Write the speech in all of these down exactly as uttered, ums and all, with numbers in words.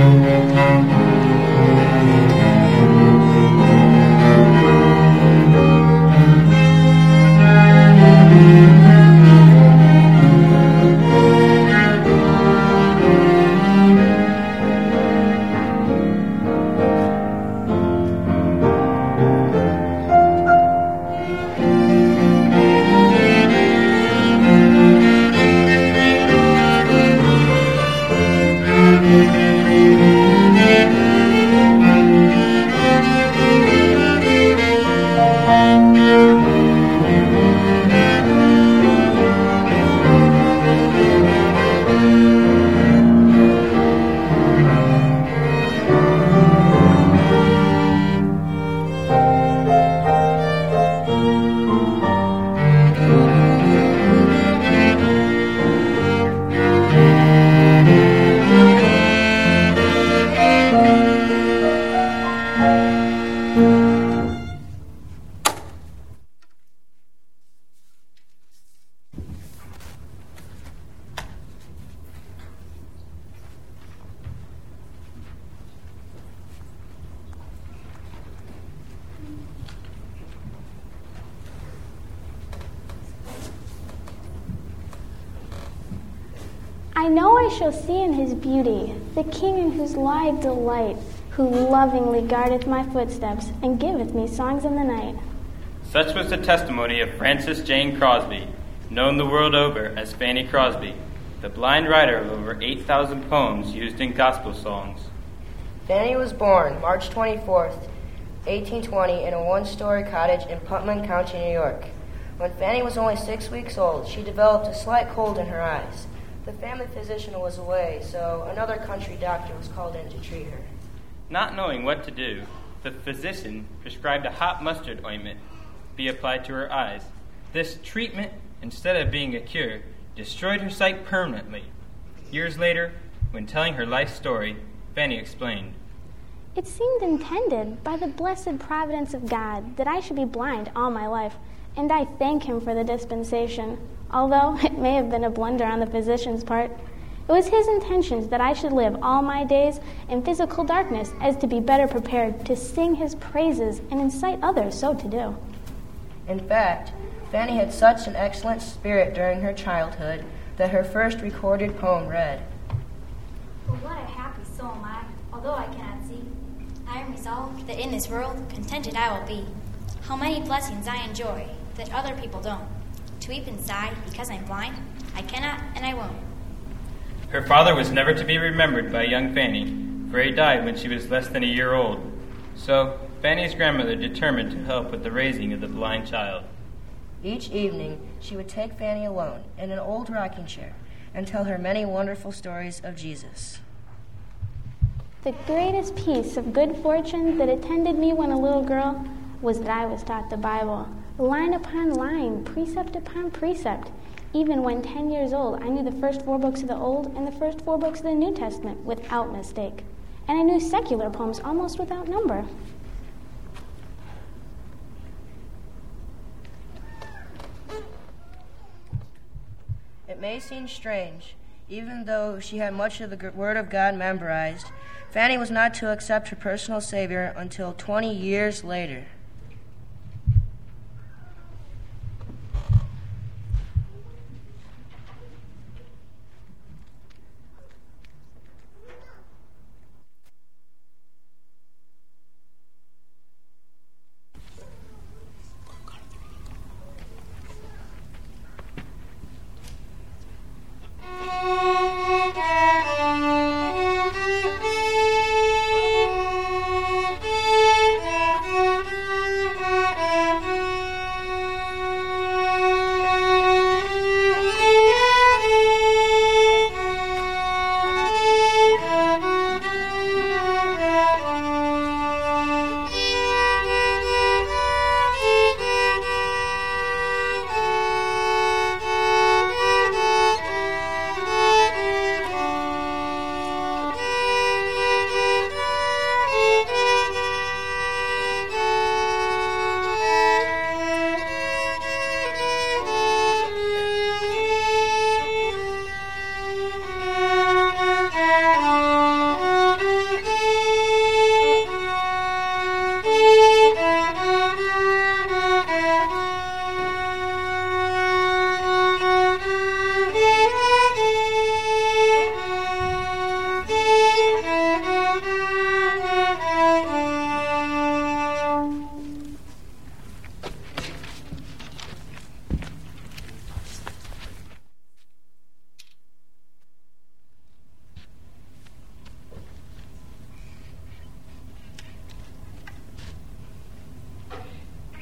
I know I shall see in his beauty the King in whose lie I delight, who lovingly guardeth my footsteps and giveth me songs in the night. Such was the testimony of Frances Jane Crosby, known the world over as Fanny Crosby, the blind writer of over eight thousand poems used in gospel songs. Fanny was born March twenty-fourth, eighteen twenty, in a one-story cottage in Putnam County, New York. When Fanny was only six weeks old, she developed a slight cold in her eyes. The family physician was away, so another country doctor was called in to treat her. Not knowing what to do, the physician prescribed a hot mustard ointment be applied to her eyes. This treatment, instead of being a cure, destroyed her sight permanently. Years later, when telling her life story, Fanny explained, "It seemed intended by the blessed providence of God that I should be blind all my life, and I thank him for the dispensation. Although it may have been a blunder on the physician's part, it was his intentions that I should live all my days in physical darkness as to be better prepared to sing his praises and incite others so to do." In fact, Fanny had such an excellent spirit during her childhood that her first recorded poem read, "For what a happy soul am I, although I cannot see. I am resolved that in this world contented I will be. How many blessings I enjoy that other people don't. To weep and sigh because I'm blind, I cannot and I won't." Her father was never to be remembered by young Fanny, for he died when she was less than a year old. So Fanny's grandmother determined to help with the raising of the blind child. Each evening, she would take Fanny alone in an old rocking chair and tell her many wonderful stories of Jesus. The greatest piece of good fortune that attended me when a little girl was that I was taught the Bible, line upon line, precept upon precept. Even when ten years old, I knew the first four books of the Old and the first four books of the New Testament without mistake. And I knew secular poems almost without number. It may seem strange, even though she had much of the Word of God memorized, Fanny was not to accept her personal Savior until twenty years later.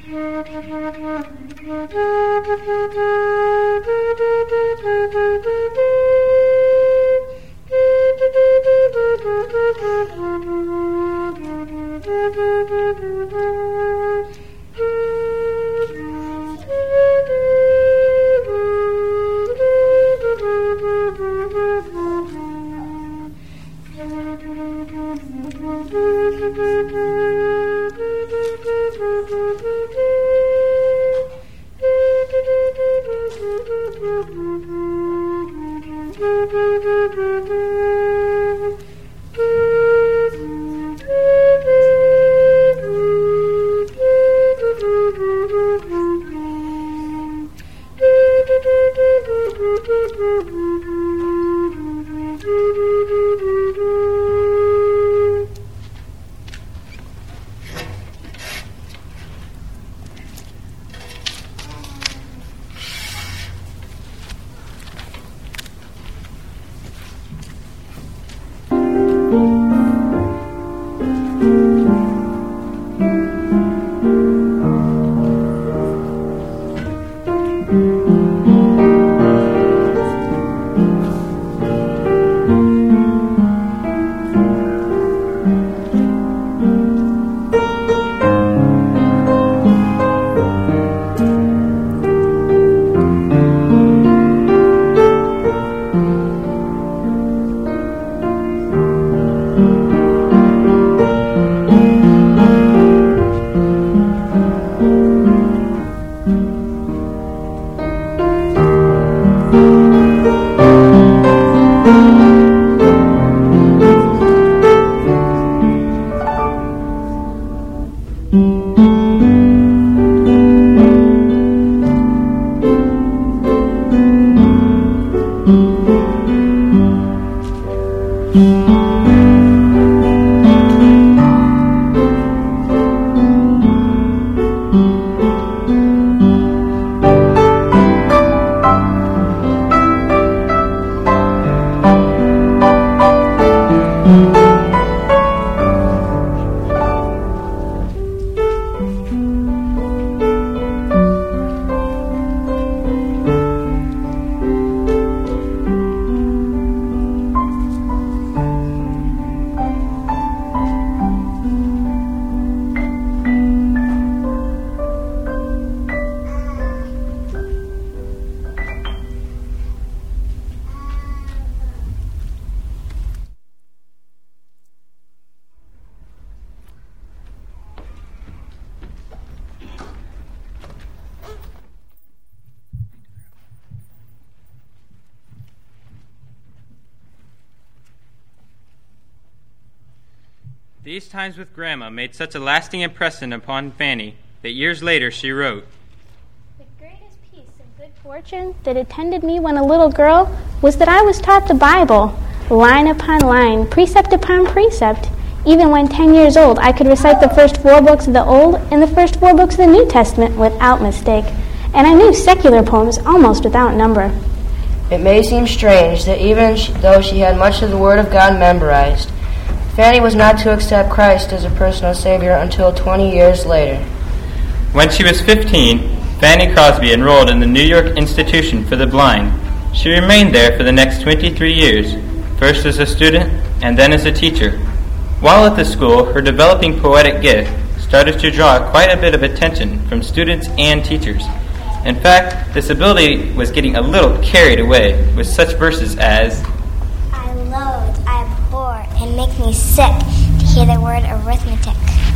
These times with Grandma made such a lasting impression upon Fanny that years later she wrote, "The greatest piece of good fortune that attended me when a little girl was that I was taught the Bible, line upon line, precept upon precept. Even when ten years old, I could recite the first four books of the Old and the first four books of the New Testament without mistake, and I knew secular poems almost without number." It may seem strange that even she, though she had much of the Word of God memorized, Fanny was not to accept Christ as a personal Savior until twenty years later. When she was fifteen, Fanny Crosby enrolled in the New York Institution for the Blind. She remained there for the next twenty-three years, first as a student and then as a teacher. While at the school, her developing poetic gift started to draw quite a bit of attention from students and teachers. In fact, this ability was getting a little carried away with such verses as, "I loathe, I abhor, and make me sick to hear the word arithmetic."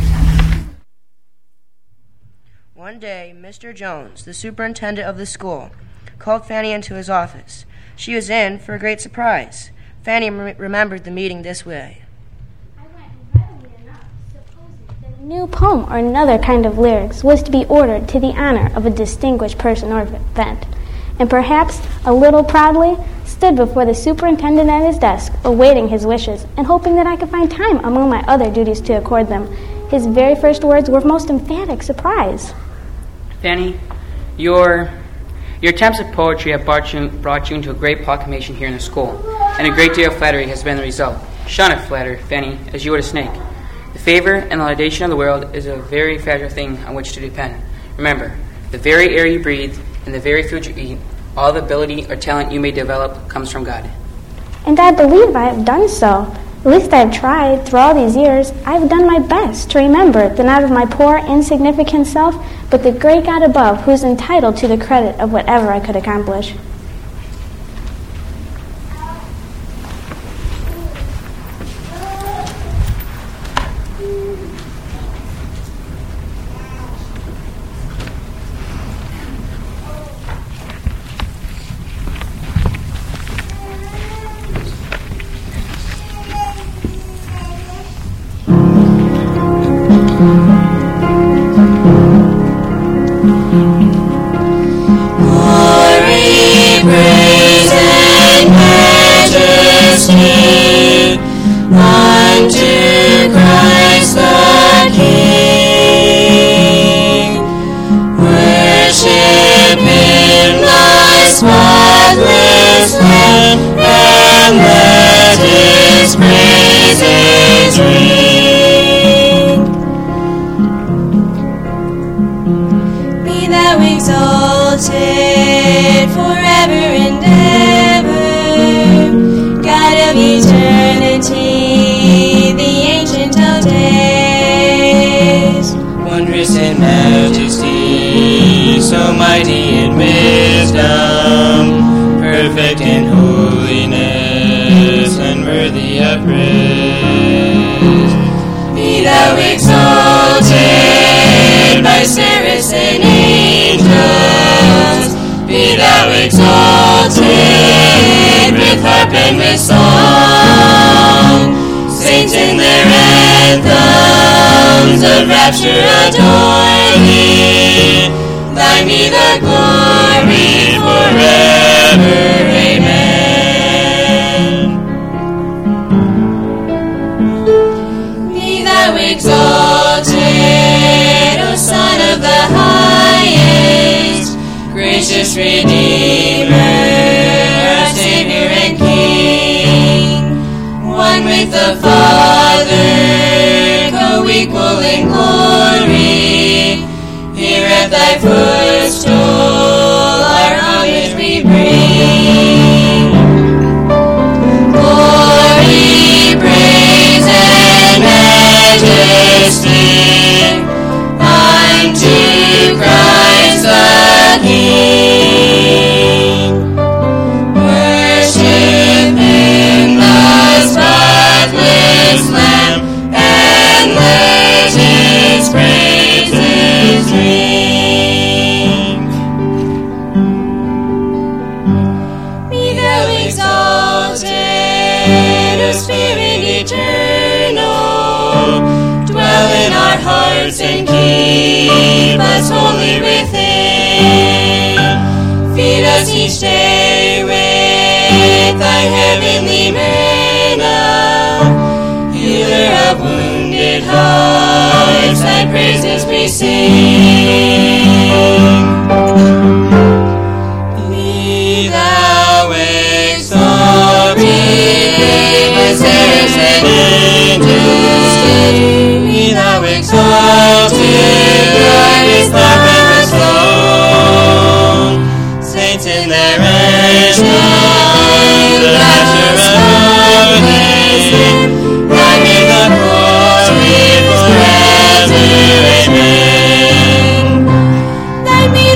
One day, Mister Jones, the superintendent of the school, called Fanny into his office. She was in for a great surprise. Fanny re- remembered the meeting this way. I went readily enough, supposing that a new poem or another kind of lyrics was to be ordered to the honor of a distinguished person or event, and perhaps a little proudly stood before the superintendent at his desk, awaiting his wishes and hoping that I could find time among my other duties to accord them. His very first words were of most emphatic surprise. "Fanny, your your attempts at poetry have brought you, brought you into a great proclamation here in the school, and a great deal of flattery has been the result. Shun not flatter, Fanny, as you would a snake. The favor and the laudation of the world is a very fragile thing on which to depend. Remember, the very air you breathe and the very food you eat, all the ability or talent you may develop comes from God. And I believe I have done so. At least I have tried. Through all these years, I have done my best to remember that not of my poor, insignificant self, but the great God above, who is entitled to the credit of whatever I could accomplish. Let me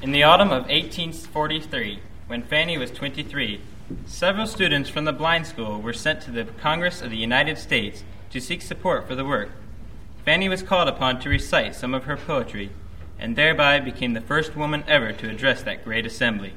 In the autumn of eighteen forty-three, when Fanny was twenty-three, several students from the blind school were sent to the Congress of the United States to seek support for the work. Fanny was called upon to recite some of her poetry, and thereby became the first woman ever to address that great assembly.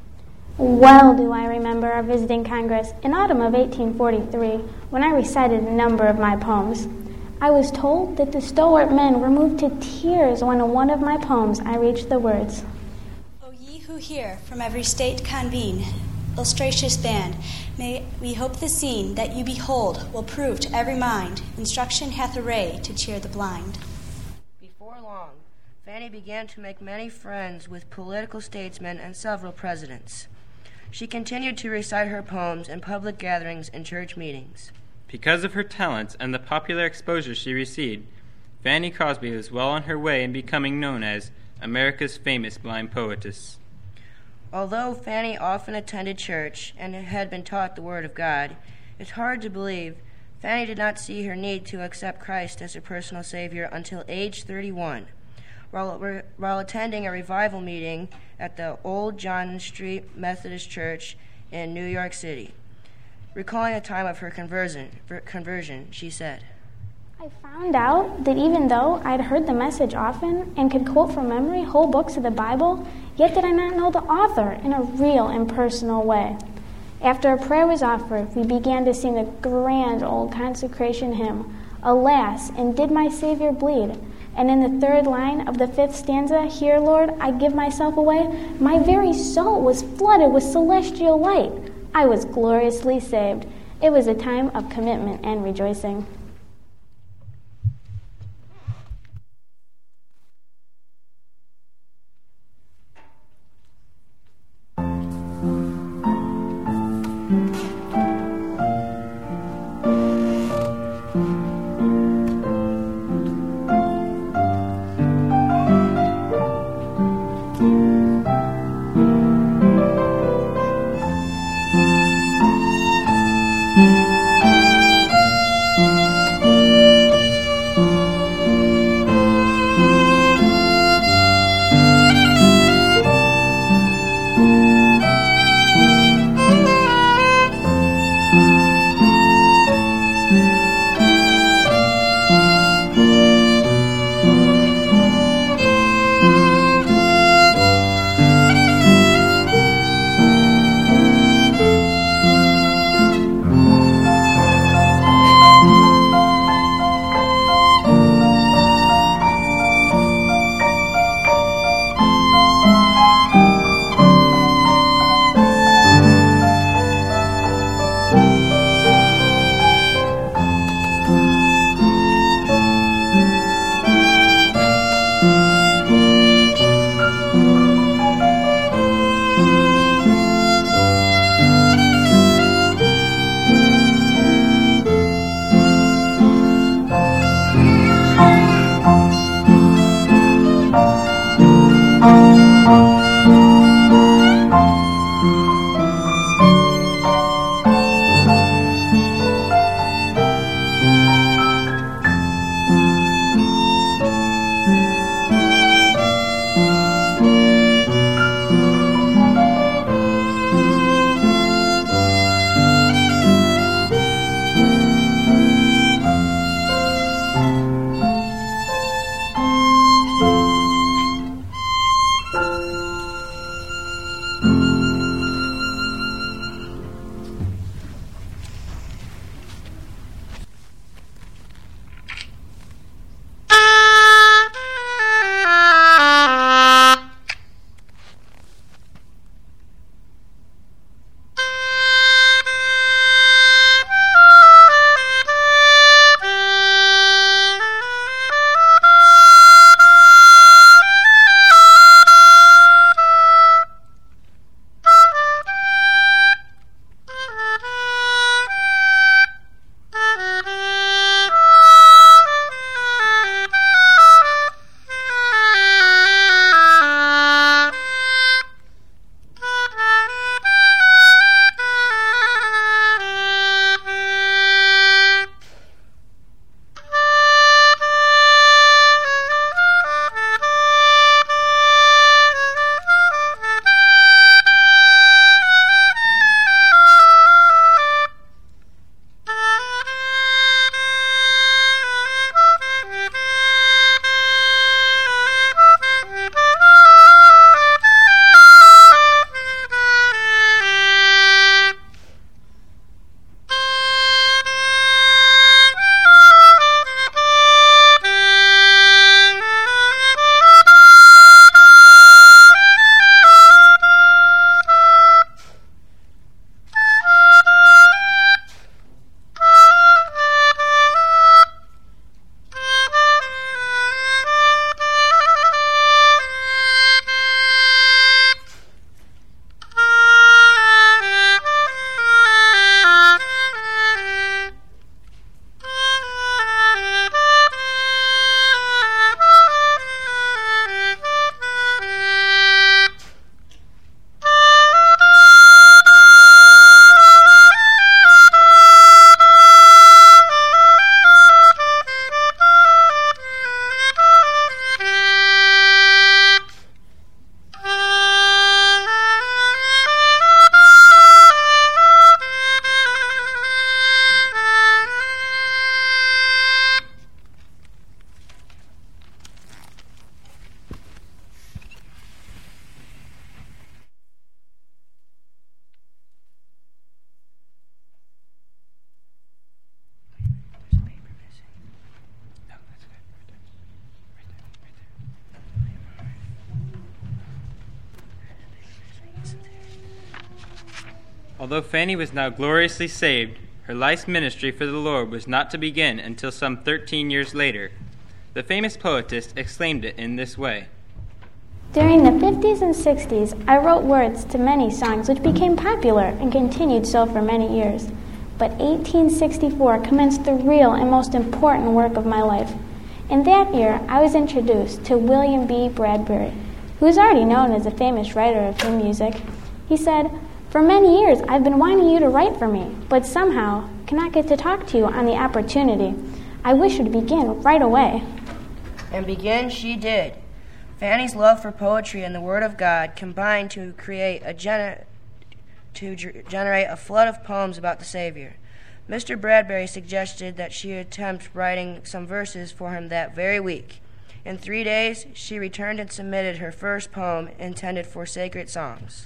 Well do I remember our visiting Congress in autumn of eighteen forty-three, when I recited a number of my poems. I was told that the stalwart men were moved to tears when in one of my poems I reached the words, O ye who here from every state convene, illustrious band, may we hope the scene that you behold will prove to every mind instruction hath a ray to cheer the blind. Before long, Fanny began to make many friends with political statesmen and several presidents. She continued to recite her poems in public gatherings and church meetings. Because of her talents and the popular exposure she received, Fanny Crosby was well on her way in becoming known as America's famous blind poetess. Although Fanny often attended church and had been taught the Word of God, it's hard to believe Fanny did not see her need to accept Christ as her personal Savior until age thirty-one, while, while attending a revival meeting at the Old John Street Methodist Church in New York City. Recalling the time of her conversion, conversion, she said, I found out that even though I'd heard the message often and could quote from memory whole books of the Bible, yet did I not know the author in a real and personal way. After a prayer was offered, we began to sing the grand old consecration hymn, Alas, and did my Savior bleed? And in the third line of the fifth stanza, Here, Lord, I give myself away, my very soul was flooded with celestial light. I was gloriously saved. It was a time of commitment and rejoicing. Thank you. Although Fanny was now gloriously saved, her life's ministry for the Lord was not to begin until some thirteen years later. The famous poetess exclaimed it in this way. During the fifties and sixties, I wrote words to many songs which became popular and continued so for many years. But eighteen sixty-four commenced the real and most important work of my life. In that year, I was introduced to William B. Bradbury, who is already known as a famous writer of hymn music. He said, "For many years, I've been wanting you to write for me, but somehow cannot get to talk to you on the opportunity. I wish you to begin right away." And begin she did. Fanny's love for poetry and the Word of God combined to create a gener- to ger- generate a flood of poems about the Savior. Mister Bradbury suggested that she attempt writing some verses for him that very week. In three days, she returned and submitted her first poem intended for sacred songs.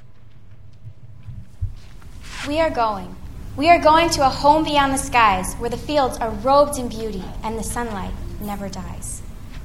We are going. We are going to a home beyond the skies where the fields are robed in beauty and the sunlight never dies.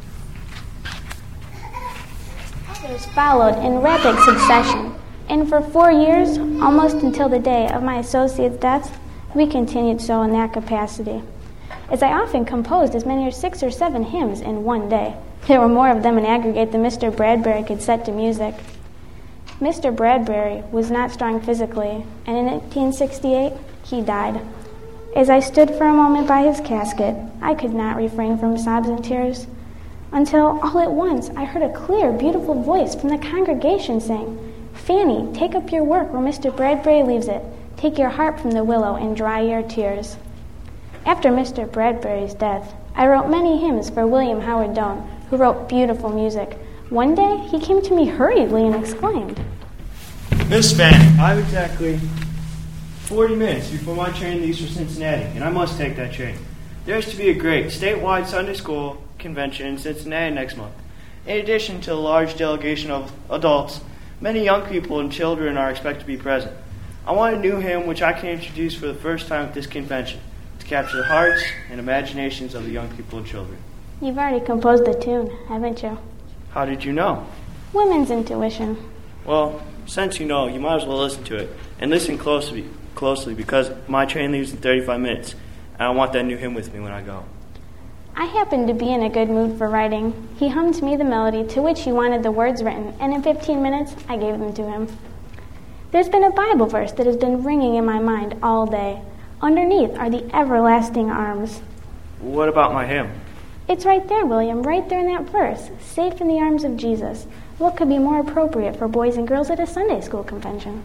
Others followed in rapid succession, and for four years, almost until the day of my associate's death, we continued so in that capacity. As I often composed as many as six or seven hymns in one day, there were more of them in aggregate than Mister Bradbury could set to music. Mister Bradbury was not strong physically, and in eighteen sixty-eight, he died. As I stood for a moment by his casket, I could not refrain from sobs and tears, until all at once I heard a clear, beautiful voice from the congregation saying, "Fanny, take up your work where Mister Bradbury leaves it. Take your harp from the willow and dry your tears." After Mister Bradbury's death, I wrote many hymns for William Howard Doane, who wrote beautiful music. One day, he came to me hurriedly and exclaimed, "Miss Fanny, I have exactly forty minutes before my train leaves for Cincinnati, and I must take that train. There is to be a great statewide Sunday school convention in Cincinnati next month. In addition to a large delegation of adults, many young people and children are expected to be present. I want a new hymn which I can introduce for the first time at this convention to capture the hearts and imaginations of the young people and children." "You've already composed the tune, haven't you?" "How did you know?" "Women's intuition." "Well, since you know, you might as well listen to it, and listen closely, closely because my train leaves in thirty-five minutes, and I want that new hymn with me when I go." I happened to be in a good mood for writing. He hummed me the melody to which he wanted the words written, and in fifteen minutes, I gave them to him. There's been a Bible verse that has been ringing in my mind all day. Underneath are the everlasting arms. "What about my hymn?" It's right there, William, right there in that verse, safe in the arms of Jesus. What could be more appropriate for boys and girls at a Sunday school convention?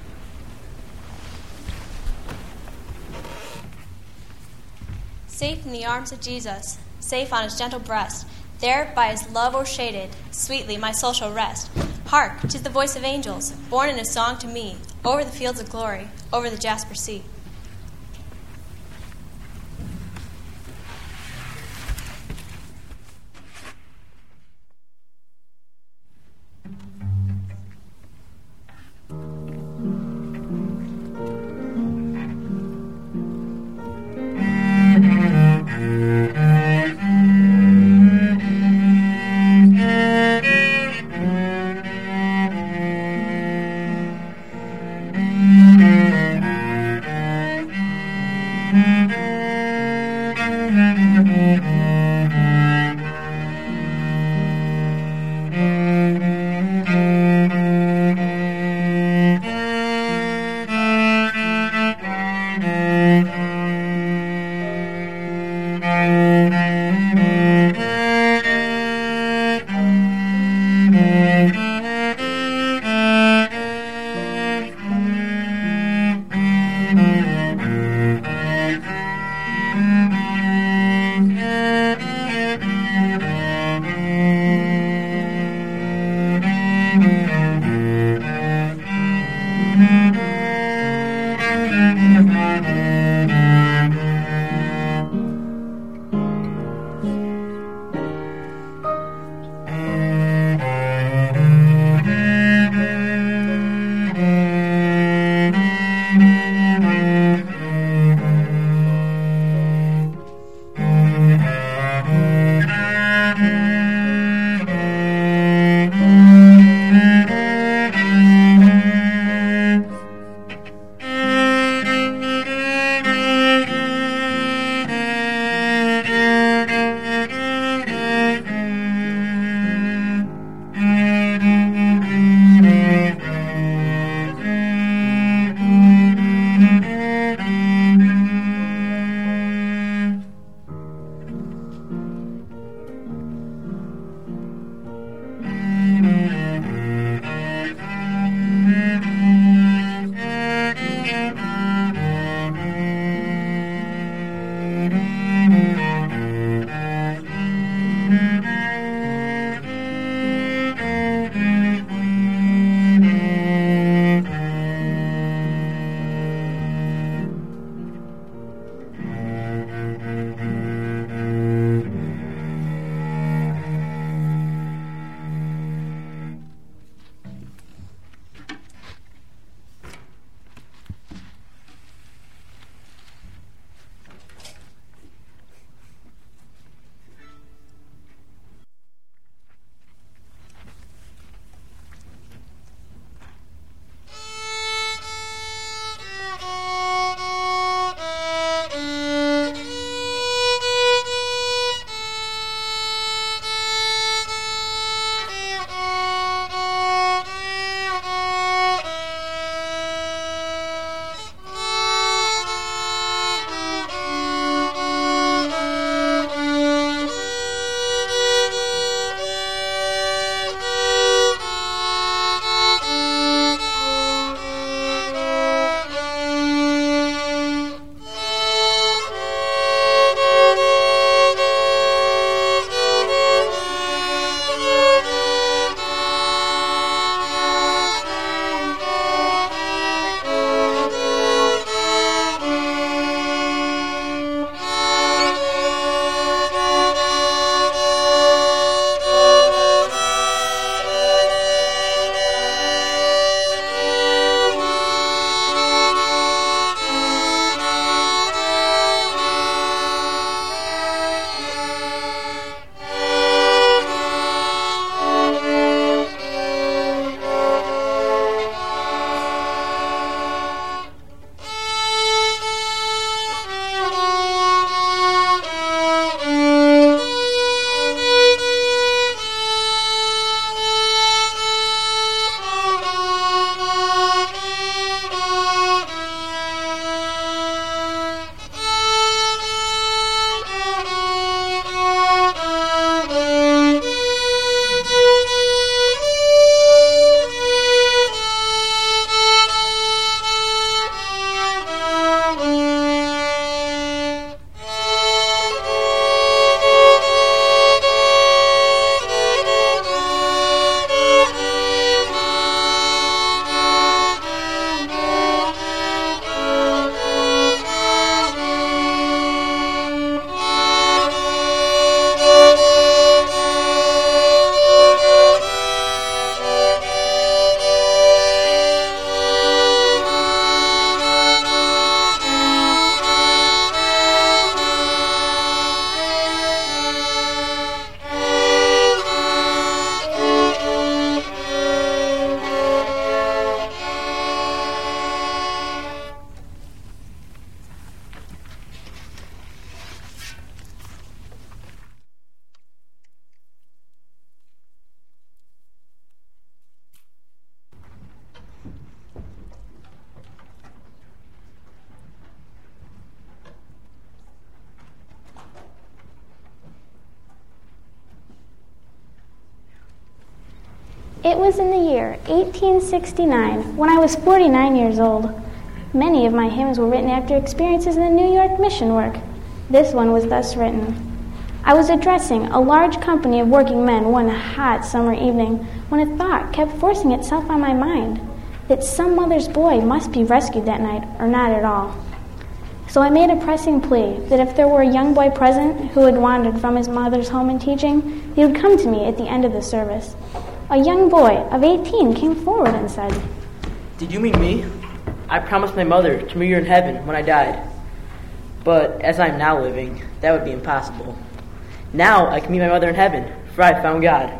Safe in the arms of Jesus, safe on his gentle breast, there by his love o'ershaded, sweetly my soul shall rest. Hark, 'tis the voice of angels, born in a song to me, over the fields of glory, over the jasper sea. It was in the year eighteen sixty-nine, when I was forty-nine years old. Many of my hymns were written after experiences in the New York mission work. This one was thus written. I was addressing a large company of working men one hot summer evening when a thought kept forcing itself on my mind, that some mother's boy must be rescued that night, or not at all. So I made a pressing plea that if there were a young boy present who had wandered from his mother's home and teaching, he would come to me at the end of the service. A young boy of eighteen came forward and said, "Did you mean me? I promised my mother to meet her in heaven when I died. But as I am now living, that would be impossible. Now I can meet my mother in heaven, for I have found God."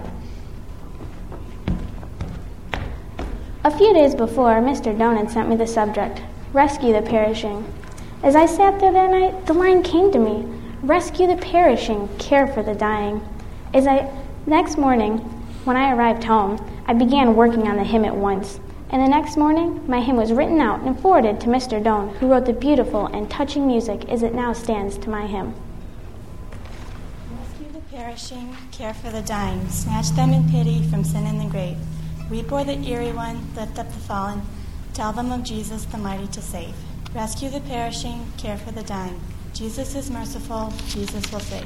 A few days before, Mister Doan had sent me the subject, Rescue the Perishing. As I sat there that night, the line came to me, rescue the perishing, care for the dying. As I, next morning, when I arrived home, I began working on the hymn at once. And the next morning, my hymn was written out and forwarded to Mister Doan, who wrote the beautiful and touching music as it now stands to my hymn. Rescue the perishing, care for the dying, snatch them in pity from sin and the grave. Weep o'er the eerie one, lift up the fallen, tell them of Jesus the mighty to save. Rescue the perishing, care for the dying. Jesus is merciful, Jesus will save.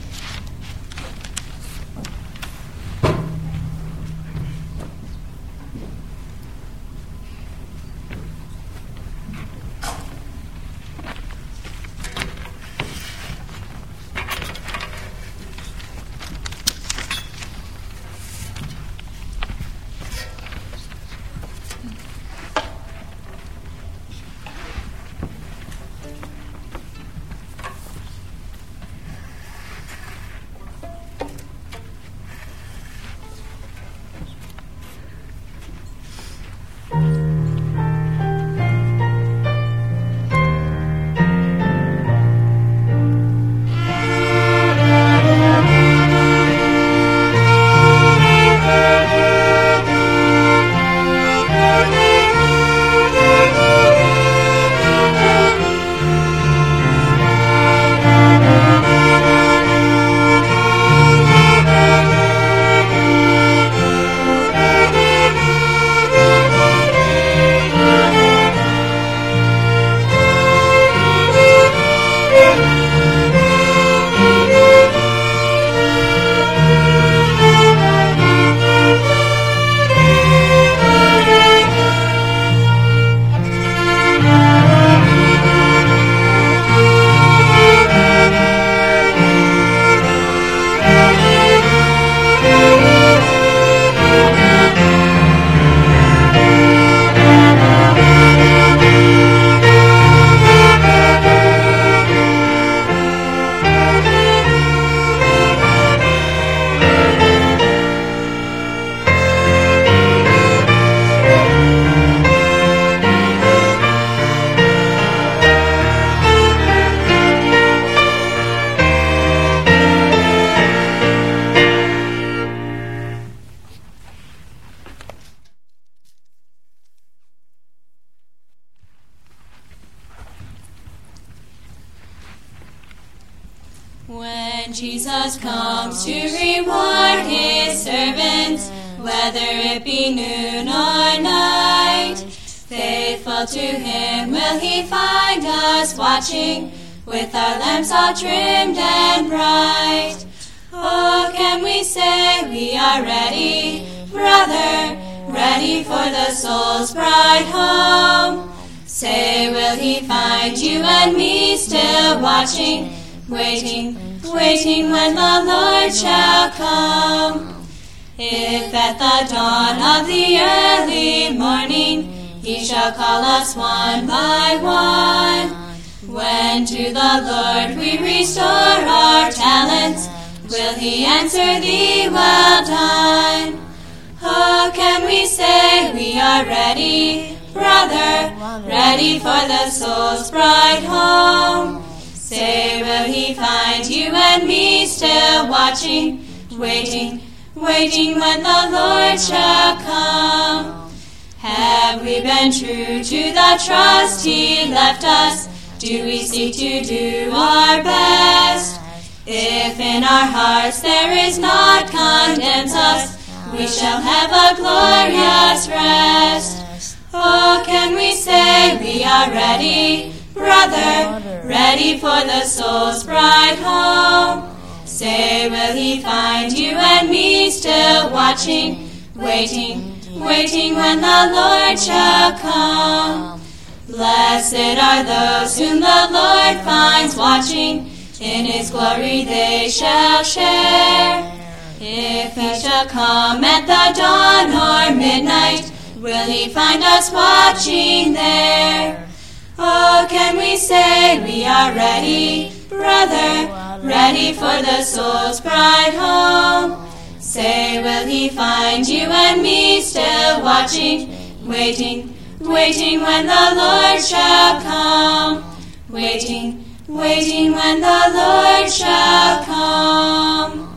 When Jesus comes to reward his servants, whether it be noon or night, faithful to him will he find us watching, with our lamps all trimmed and bright. Oh, can we say we are ready, brother, ready for the soul's bright home? Say, will he find you and me still watching, waiting, waiting when the Lord shall come? If at the dawn of the early morning he shall call us one by one, when to the Lord we restore our talents, will he answer thee, well done? Oh, can we say we are ready, brother, ready for the soul's bright home? Say, will he find you and me still watching, waiting, waiting when the Lord shall come? Have we been true to the trust he left us? Do we seek to do our best? If in our hearts there is not condemns us, we shall have a glorious rest. Oh, can we say we are ready, brother, ready for the soul's bright home? Say, will he find you and me still watching, waiting, waiting when the Lord shall come? Blessed are those whom the Lord finds watching, in his glory they shall share. If he shall come at the dawn or midnight, will he find us watching there? Oh, can we say we are ready, brother, ready for the soul's bright home? Say, will he find you and me still watching, waiting, waiting when the Lord shall come? Waiting, waiting when the Lord shall come.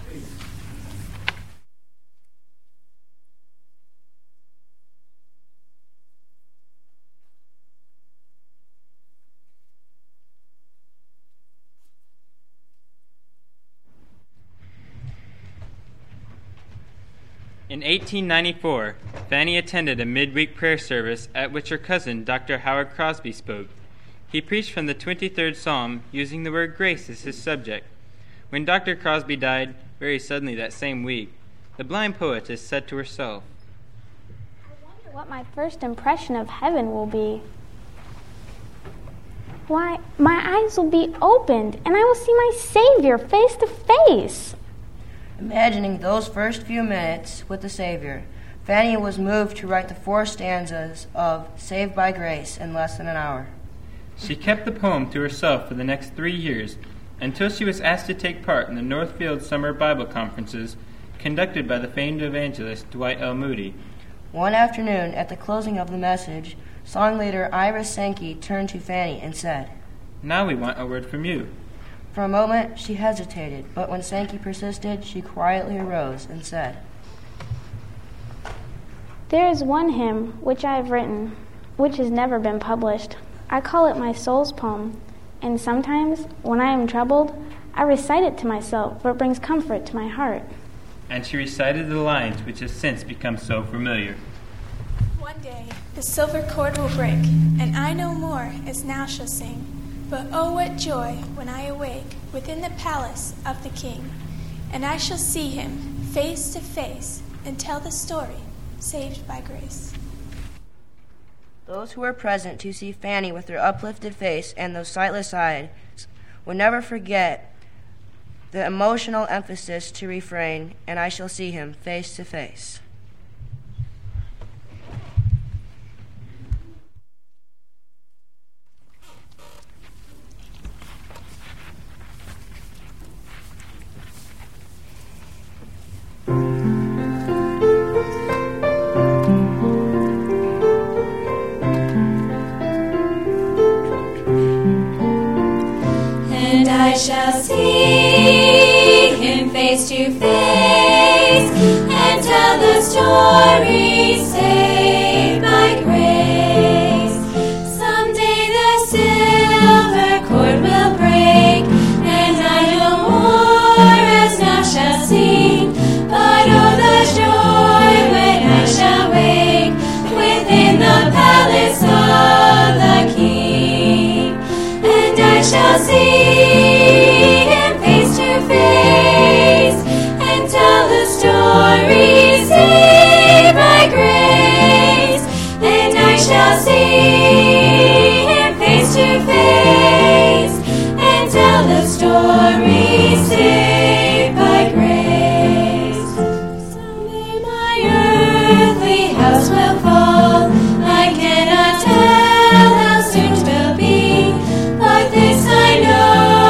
In eighteen ninety-four, Fanny attended a midweek prayer service at which her cousin, Doctor Howard Crosby, spoke. He preached from the twenty-third Psalm, using the word grace as his subject. When Doctor Crosby died very suddenly that same week, the blind poetess said to herself, I wonder what my first impression of heaven will be. Why, my eyes will be opened, and I will see my Savior face to face. Imagining those first few minutes with the Savior, Fanny was moved to write the four stanzas of Saved by Grace in less than an hour. She kept the poem to herself for the next three years, until she was asked to take part in the Northfield Summer Bible Conferences conducted by the famed evangelist Dwight L. Moody. One afternoon, at the closing of the message, song leader Ira Sankey turned to Fanny and said, Now we want a word from you. For a moment, she hesitated, but when Sankey persisted, she quietly arose and said, There is one hymn which I have written, which has never been published. I call it my soul's poem, and sometimes, when I am troubled, I recite it to myself, for it brings comfort to my heart. And she recited the lines which have since become so familiar. One day the silver cord will break, and I no more as now shall sing. But oh, what joy when I awake within the palace of the King, and I shall see him face to face and tell the story, saved by grace. Those who were present to see Fanny with her uplifted face and those sightless eyes will never forget the emotional emphasis to refrain, and I shall see him face to face. I shall see him face to face and tell the story saved by grace. Someday the silver cord will break, and I no more as now shall sing. But oh, the joy when I shall wake within the palace of the King, and I shall see I know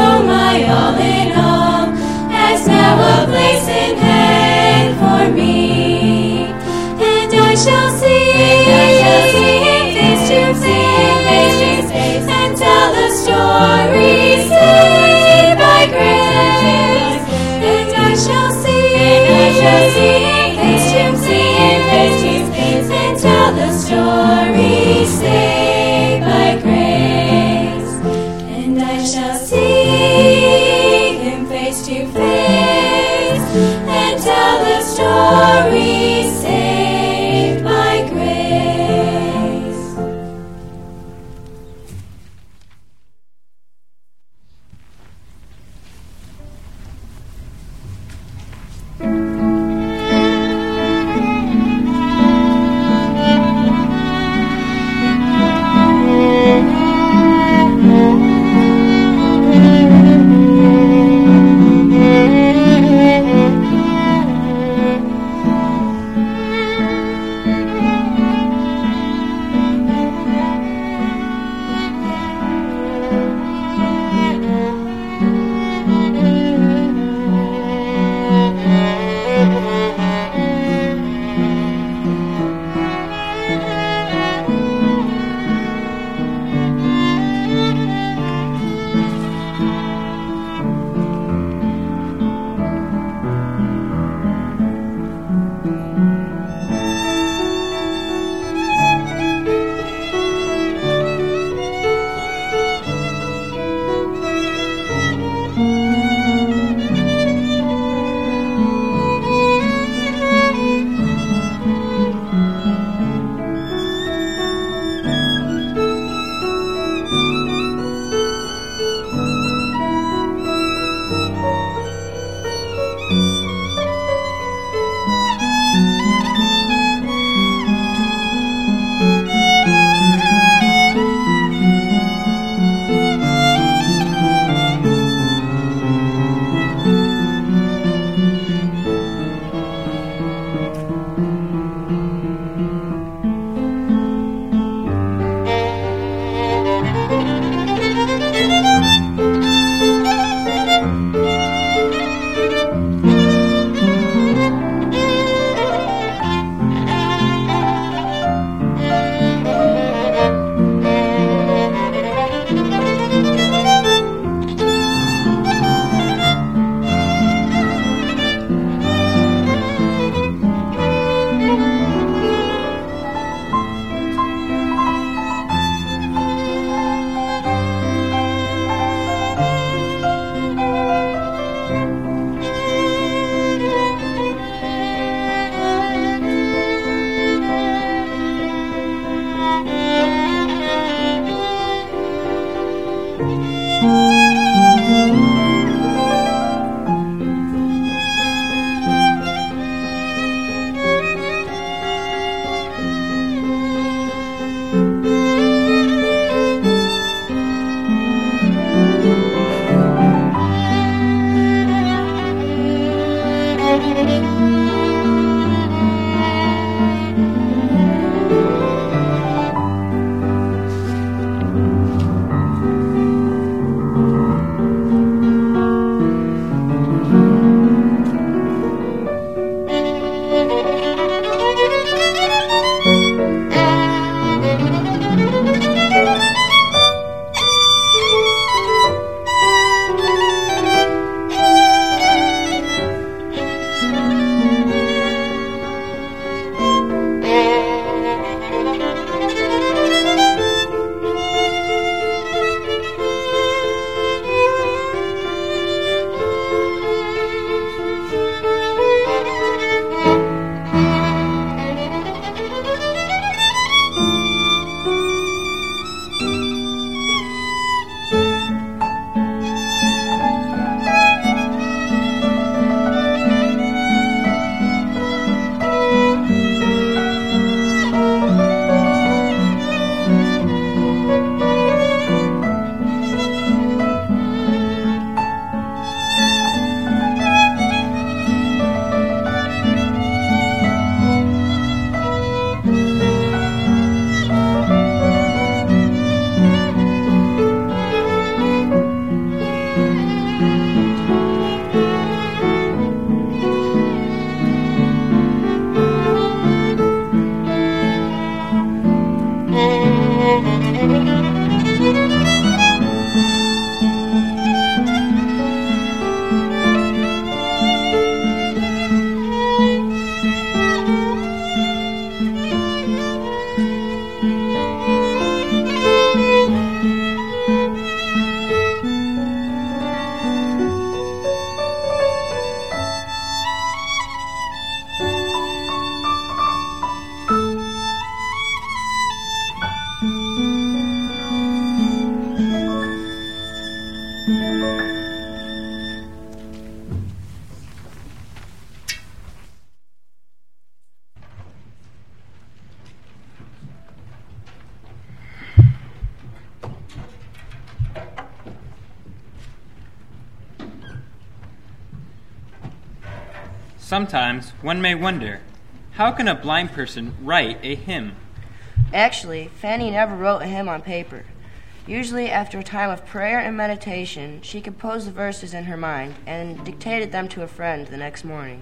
Sometimes one may wonder, how can a blind person write a hymn? Actually, Fanny never wrote a hymn on paper. Usually, after a time of prayer and meditation, she composed the verses in her mind and dictated them to a friend the next morning.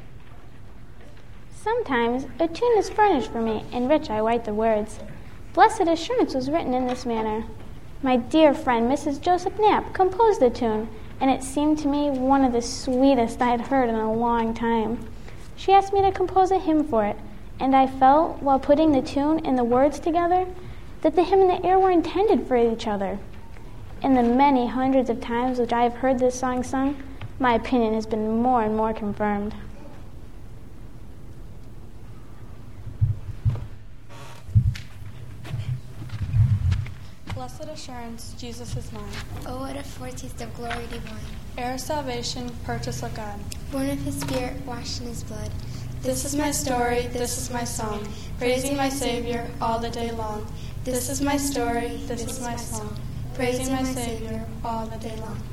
Sometimes a tune is furnished for me, in which I write the words. Blessed Assurance was written in this manner. My dear friend, Missus Joseph Knapp, composed the tune, and it seemed to me one of the sweetest I had heard in a long time. She asked me to compose a hymn for it, and I felt, while putting the tune and the words together, that the hymn and the air were intended for each other. In the many hundreds of times which I have heard this song sung, my opinion has been more and more confirmed. Blessed assurance, Jesus is mine. Oh, what a foretaste of glory divine. Heir of salvation, purchase of God. Born of his spirit, washed in his blood. This is my story, this is my song, praising my Savior all the day long. This is my story, this is my song, praising my Savior all the day long.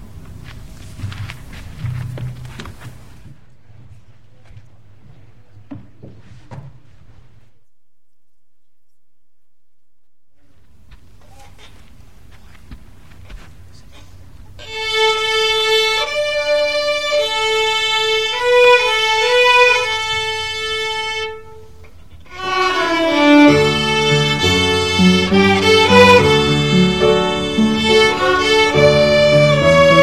Thank you.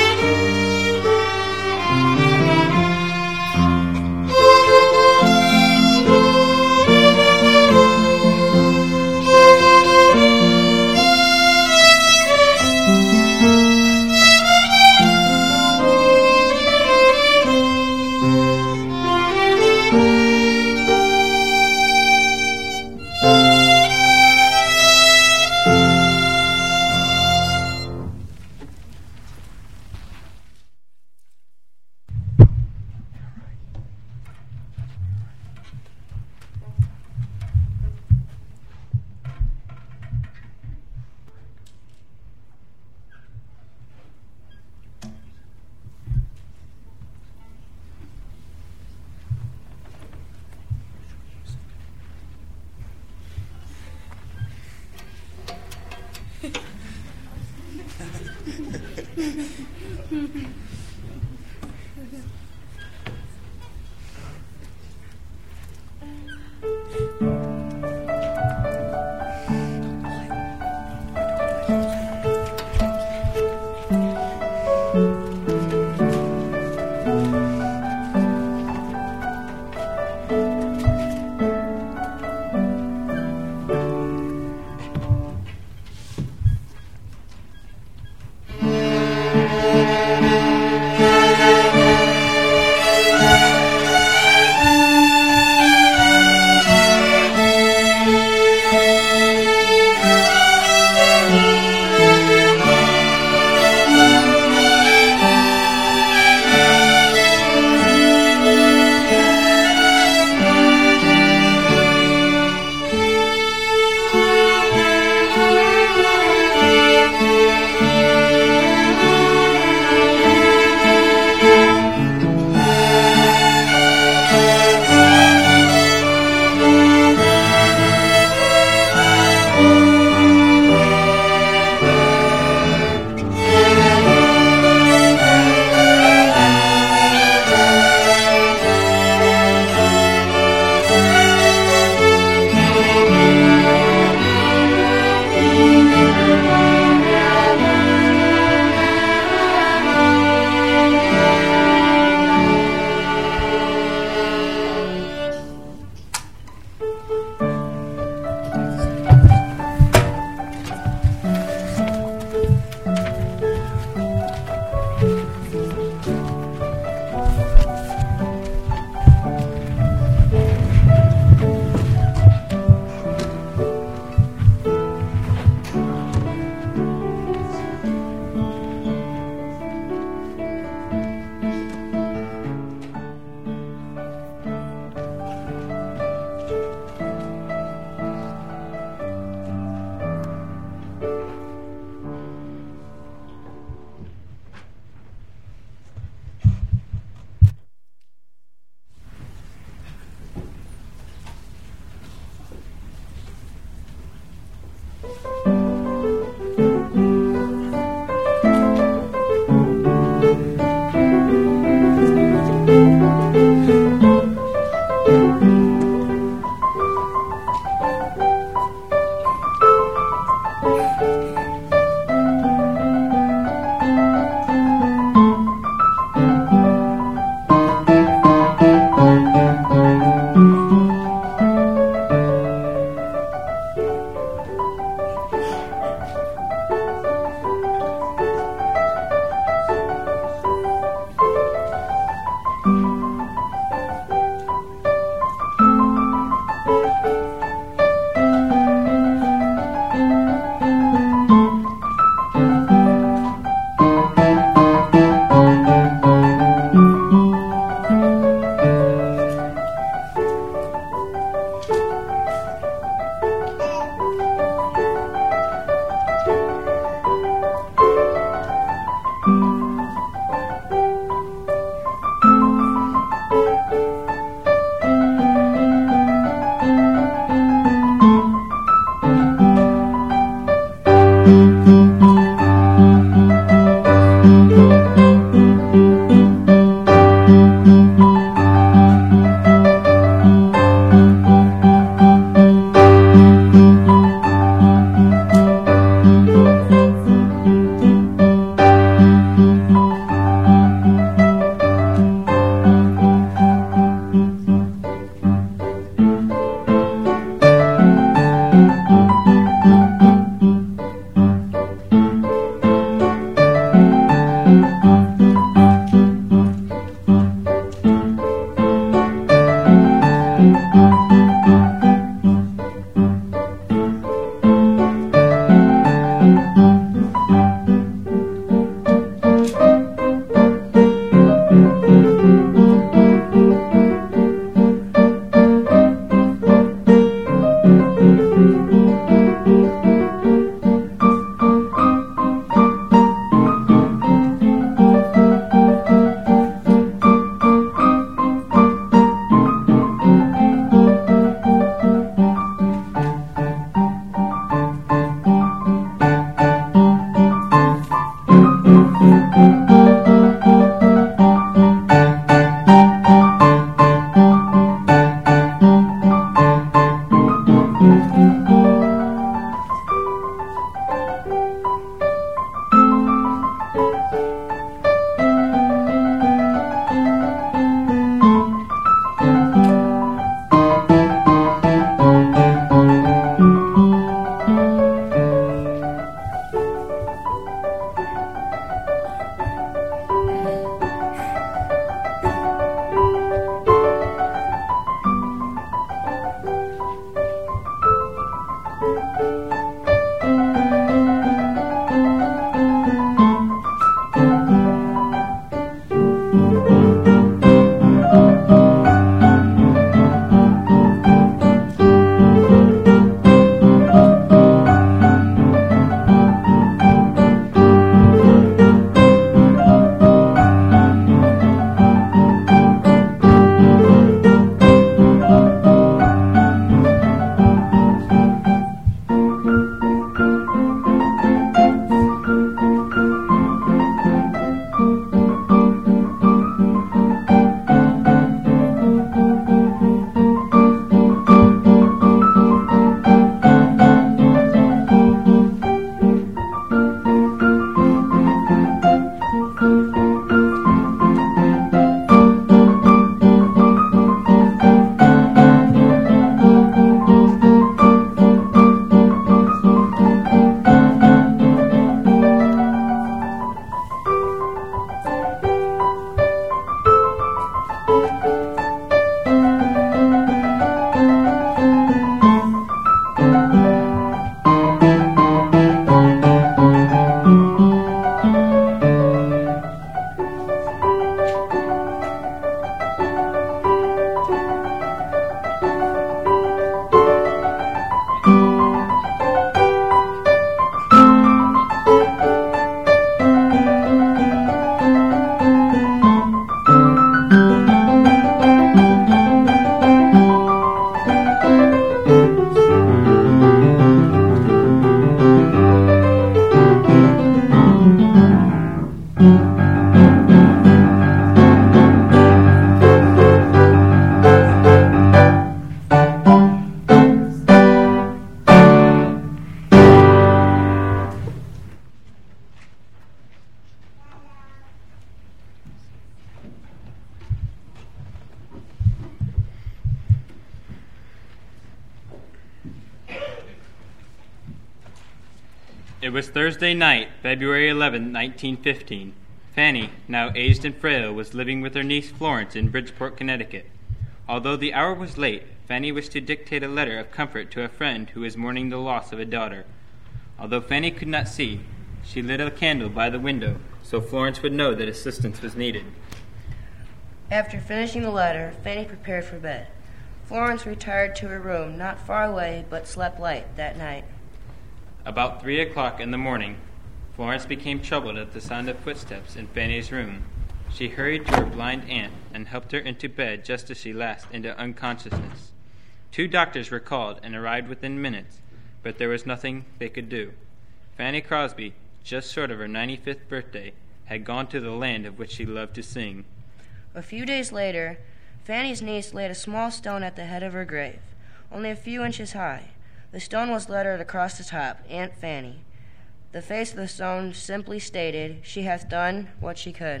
It was Thursday night, February eleventh, nineteen fifteen. Fanny, now aged and frail, was living with her niece Florence in Bridgeport, Connecticut. Although the hour was late, Fanny wished to dictate a letter of comfort to a friend who was mourning the loss of a daughter. Although Fanny could not see, she lit a candle by the window so Florence would know that assistance was needed. After finishing the letter, Fanny prepared for bed. Florence retired to her room, not far away, but slept light that night. About three o'clock in the morning, Florence became troubled at the sound of footsteps in Fanny's room. She hurried to her blind aunt and helped her into bed just as she lapsed into unconsciousness. Two doctors were called and arrived within minutes, but there was nothing they could do. Fanny Crosby, just short of her ninety-fifth birthday, had gone to the land of which she loved to sing. A few days later, Fanny's niece laid a small stone at the head of her grave, only a few inches high. The stone was lettered across the top, Aunt Fanny. The face of the stone simply stated, "She hath done what she could."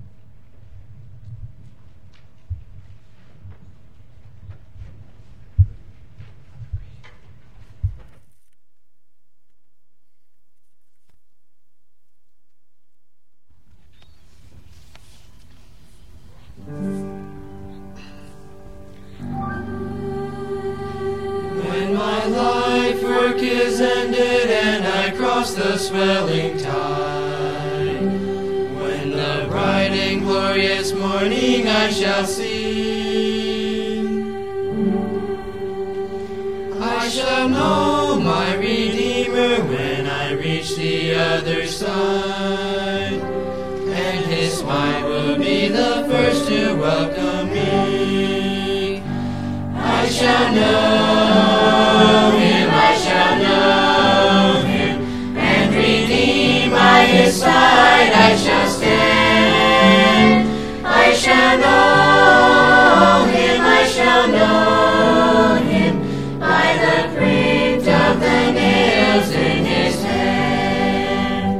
When my life work is ended and I cross the swelling tide, when the bright and glorious morning I shall see, I shall know my Redeemer when I reach the other side, and his smile will be the first to welcome me. I shall know him, I shall know him, and redeemed by his side I shall stand. I shall know him, I shall know him, by the print of the nails in his hand.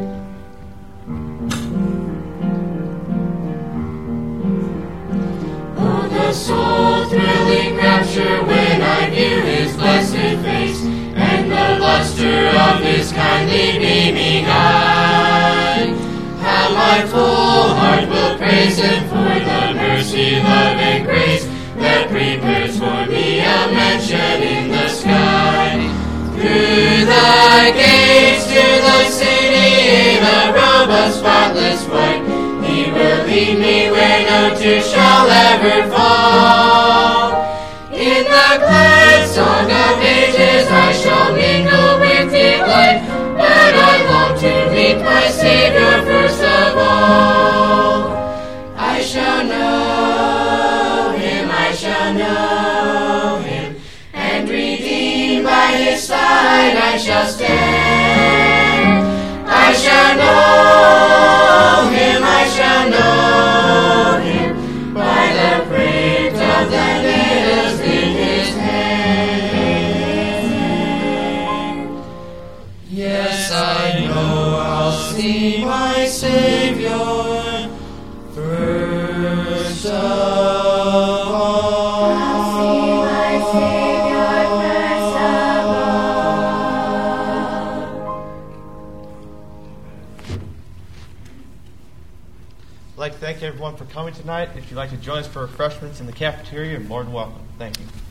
Oh, the soul-thrilling rapture when I view his blessed face, and the luster of his kindly beaming eye. How my full heart will praise him for the mercy, love, and grace that prepares for me a mansion in the sky. Through the gates to the city in a robe of spotless white, he will lead me where no tear shall ever fall. In the glad song of ages I shall mingle with delight, but I long to meet my Savior first of all. I shall know him, I shall know him, and redeemed by his side I shall stand. I shall know him, I shall know him, by the print of the nails in his hand. Yes, I know I'll see my Savior first of all. I'll see my Savior first of I'd like to thank everyone for coming tonight. If you'd like to join us for refreshments in the cafeteria, you're more than welcome. Thank you.